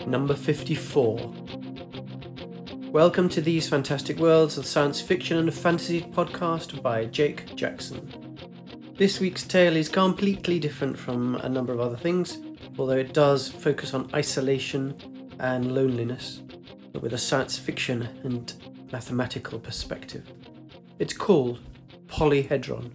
Number 54. Welcome to These Fantastic Worlds, the science fiction and fantasy podcast by Jake Jackson. This week's tale is completely different from a number of other things, although it does focus on isolation and loneliness, but with a science fiction and mathematical perspective. It's called Polyhedron.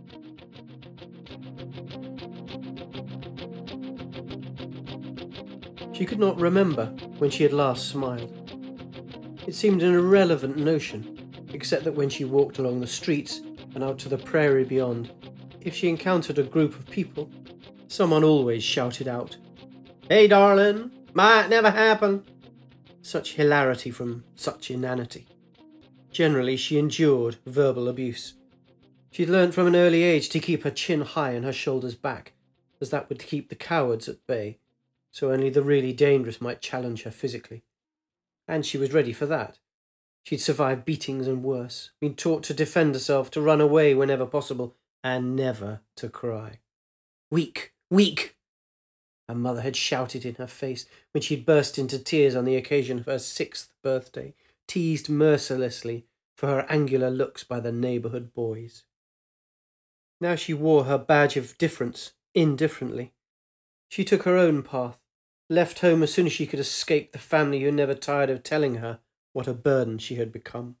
She could not remember when she had last smiled. It seemed an irrelevant notion, except that when she walked along the streets and out to the prairie beyond, if she encountered a group of people, someone always shouted out, "Hey darling, might never happen." Such hilarity from such inanity. Generally, she endured verbal abuse. She'd learnt from an early age to keep her chin high and her shoulders back, as that would keep the cowards at bay, so only the really dangerous might challenge her physically. And she was ready for that. She'd survived beatings and worse, been taught to defend herself, to run away whenever possible, and never to cry. "Weak! Weak!" her mother had shouted in her face when she'd burst into tears on the occasion of her 6th birthday, teased mercilessly for her angular looks by the neighbourhood boys. Now she wore her badge of difference indifferently. She took her own path, left home as soon as she could escape the family who never tired of telling her what a burden she had become.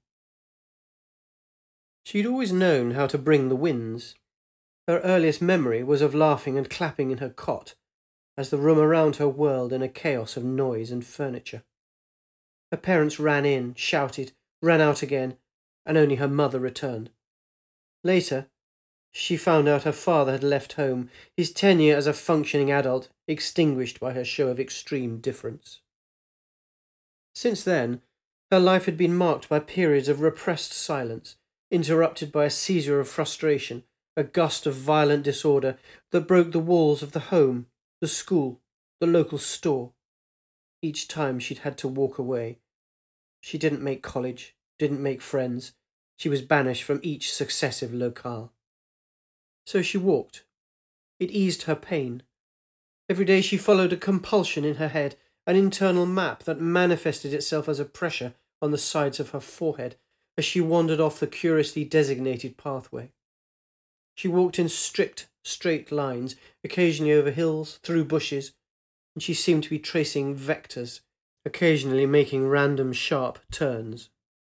She'd always known how to bring the winds. Her earliest memory was of laughing and clapping in her cot, as the room around her whirled in a chaos of noise and furniture. Her parents ran in, shouted, ran out again, and only her mother returned. Later, she found out her father had left home, his tenure as a functioning adult extinguished by her show of extreme difference. Since then, her life had been marked by periods of repressed silence, interrupted by a seizure of frustration, a gust of violent disorder that broke the walls of the home, the school, the local store. Each time she'd had to walk away. She didn't make college, didn't make friends. She was banished from each successive locale. So she walked. It eased her pain. Every day she followed a compulsion in her head, an internal map that manifested itself as a pressure on the sides of her forehead as she wandered off the curiously designated pathway. She walked in strict, straight lines, occasionally over hills, through bushes, and she seemed to be tracing vectors, occasionally making random sharp turns.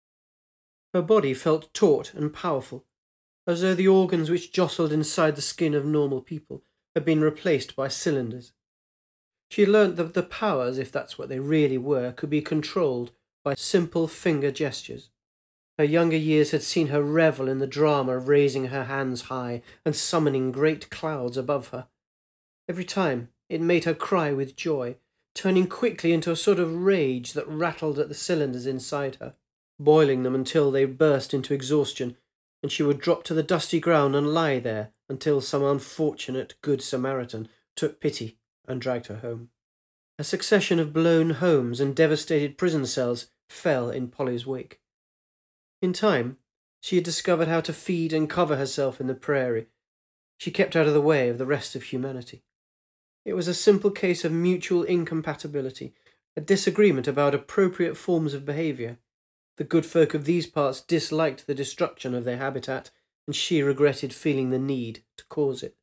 Her body felt taut and powerful, as though the organs which jostled inside the skin of normal people had been replaced by cylinders. She had learnt that the powers, if that's what they really were, could be controlled by simple finger gestures. Her younger years had seen her revel in the drama of raising her hands high and summoning great clouds above her. Every time it made her cry with joy, turning quickly into a sort of rage that rattled at the cylinders inside her, boiling them until they burst into exhaustion, and she would drop to the dusty ground and lie there until some unfortunate Good Samaritan took pity and dragged her home. A succession of blown homes and devastated prison cells fell in Polly's wake. In time, she had discovered how to feed and cover herself in the prairie. She kept out of the way of the rest of humanity. It was a simple case of mutual incompatibility, a disagreement about appropriate forms of behaviour. The good folk of these parts disliked the destruction of their habitat, and she regretted feeling the need to cause it.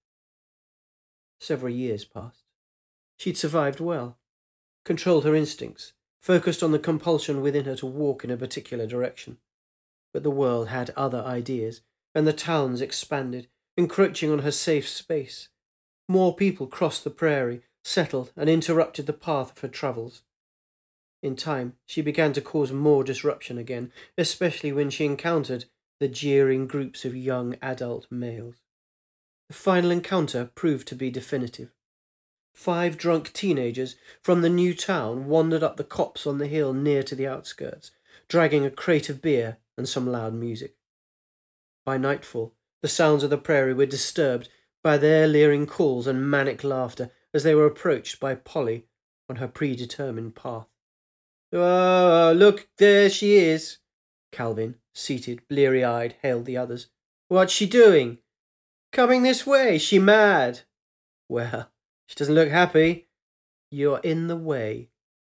Several years passed. She'd survived well, controlled her instincts, focused on the compulsion within her to walk in a particular direction. But the world had other ideas, and the towns expanded, encroaching on her safe space. More people crossed the prairie, settled, and interrupted the path of her travels. In time, she began to cause more disruption again, especially when she encountered the jeering groups of young adult males. The final encounter proved to be definitive. 5 drunk teenagers from the new town wandered up the copse on the hill near to the outskirts, dragging a crate of beer and some loud music. By nightfall, the sounds of the prairie were disturbed by their leering calls and manic laughter as they were approached by Polly on her predetermined path. "Oh, look, there she is!" Calvin, seated, bleary-eyed, hailed the others. "What's she doing?" "Coming this way. She mad." "Well, she doesn't look happy." "You're in the way,"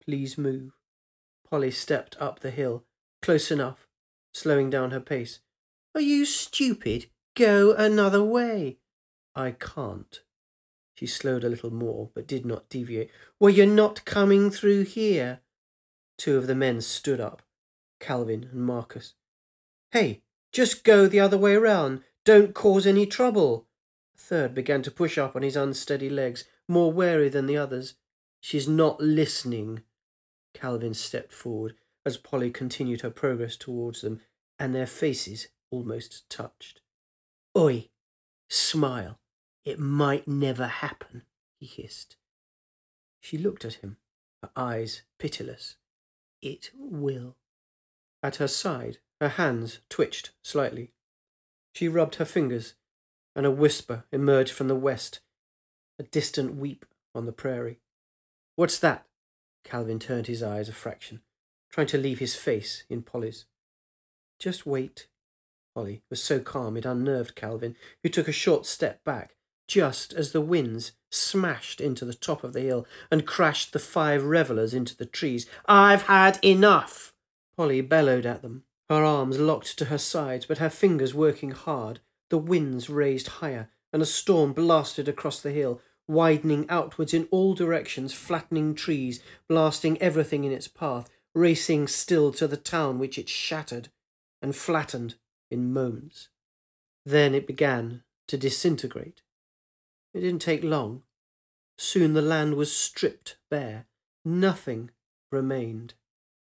Please move. Polly stepped up the hill, close enough, slowing down her pace. Are you stupid? Go another way. I can't. She slowed a little more, but did not deviate. Well, you're not coming through here. Two of the men stood up, Calvin and Marcus. Hey, just go the other way round. Don't cause any trouble. A third began to push up on his unsteady legs, more wary than the others. She's not listening. Calvin stepped forward as Polly continued her progress towards them, and their faces almost touched. Oi, smile. It might never happen, he hissed. She looked at him, her eyes pitiless. It will. At her side, her hands twitched slightly. She rubbed her fingers, and a whisper emerged from the west, a distant weep on the prairie. What's that? Calvin turned his eyes a fraction, trying to leave his face in Polly's. Just wait. Polly was so calm it unnerved Calvin, who took a short step back, just as the winds smashed into the top of the hill and crashed the 5 revellers into the trees. I've had enough! Polly bellowed at them, her arms locked to her sides, but her fingers working hard. The winds raised higher, and a storm blasted across the hill, widening outwards in all directions, flattening trees, blasting everything in its path, racing still to the town which it shattered and flattened in moments. Then it began to disintegrate. It didn't take long. Soon the land was stripped bare. Nothing remained.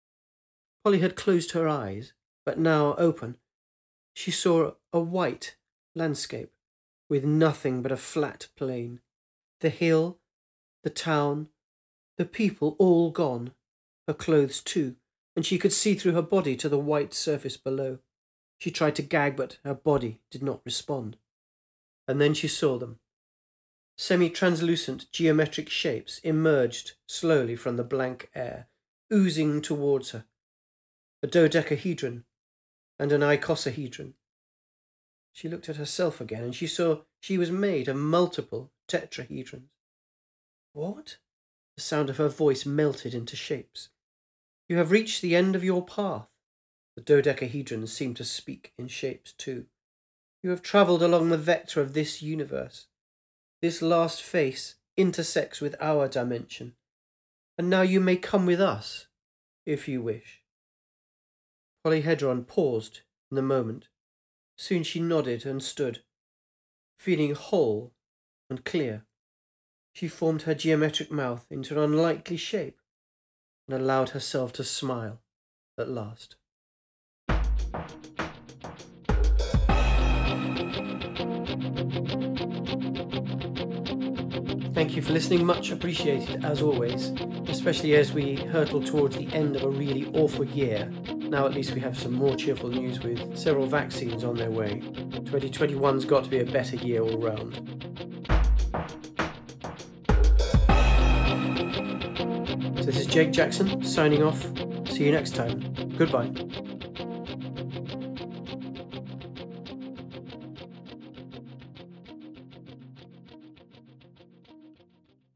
Polly had closed her eyes, but now open, she saw a white landscape with nothing but a flat plain. The hill, the town, the people all gone, her clothes too, and she could see through her body to the white surface below. She tried to gag, but her body did not respond. And then she saw them. Semi-translucent geometric shapes emerged slowly from the blank air, oozing towards her. A dodecahedron and an icosahedron. She looked at herself again, and she saw she was made of multiple tetrahedrons. What? The sound of her voice melted into shapes. You have reached the end of your path. The dodecahedrons seemed to speak in shapes too. You have travelled along the vector of this universe. This last face intersects with our dimension, and now you may come with us, if you wish. Polyhedron paused in the moment. Soon she nodded and stood, feeling whole and clear. She formed her geometric mouth into an unlikely shape and allowed herself to smile at last. Thank you for listening, much appreciated as always, especially as we hurtle towards the end of a really awful year. Now at least we have some more cheerful news with several vaccines on their way. 2021's got to be a better year all round. So this is Jake Jackson signing off. See you next time. Goodbye.